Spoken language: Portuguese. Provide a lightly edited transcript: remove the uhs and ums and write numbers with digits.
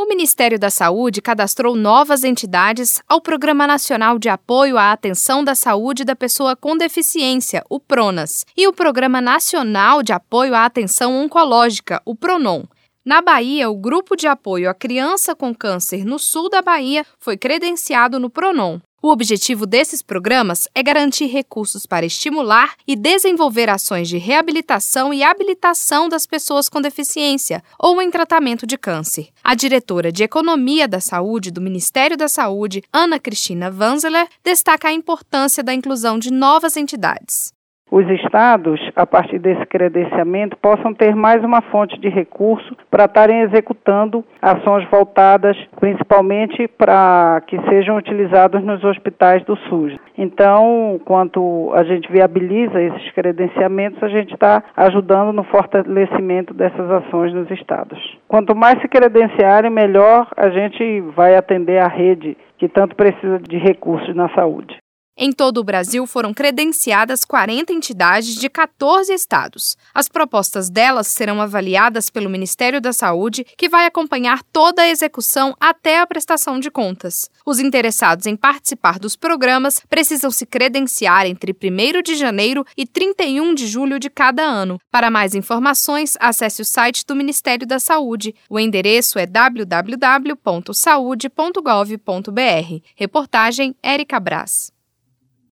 O Ministério da Saúde cadastrou novas entidades ao Programa Nacional de Apoio à Atenção da Saúde da Pessoa com Deficiência, o PRONAS, e o Programa Nacional de Apoio à Atenção Oncológica, o PRONON. Na Bahia, o Grupo de Apoio à Criança com Câncer no sul da Bahia foi credenciado no PRONON. O objetivo desses programas é garantir recursos para estimular e desenvolver ações de reabilitação e habilitação das pessoas com deficiência ou em tratamento de câncer. A diretora de Economia da Saúde do Ministério da Saúde, Ana Cristina Vanzeler, destaca a importância da inclusão de novas entidades. Os estados, a partir desse credenciamento, possam ter mais uma fonte de recurso para estarem executando ações voltadas principalmente para que sejam utilizados nos hospitais do SUS. Então, quando a gente viabiliza esses credenciamentos, a gente está ajudando no fortalecimento dessas ações nos estados. Quanto mais se credenciarem, melhor a gente vai atender a rede que tanto precisa de recursos na saúde. Em todo o Brasil foram credenciadas 40 entidades de 14 estados. As propostas delas serão avaliadas pelo Ministério da Saúde, que vai acompanhar toda a execução até a prestação de contas. Os interessados em participar dos programas precisam se credenciar entre 1º de janeiro e 31 de julho de cada ano. Para mais informações, acesse o site do Ministério da Saúde. O endereço é www.saude.gov.br. Reportagem Érica Brás.